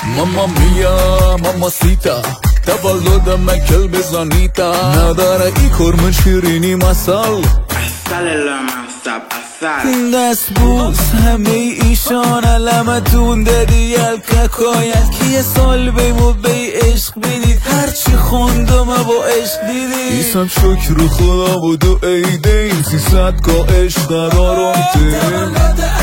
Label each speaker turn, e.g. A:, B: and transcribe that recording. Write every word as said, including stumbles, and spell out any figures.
A: ماما میا ماما سیتا تولد کلب زانیتا نداره ای کرم شیرینی مسال دست بوس همه ایشان علمتون دادی الککایت که یه سال بیمو بی عشق بیدید هرچی خوندم با عشق دیدید ایسم شکر خدا بود و ایدین سیصد کا عشق دارم تیم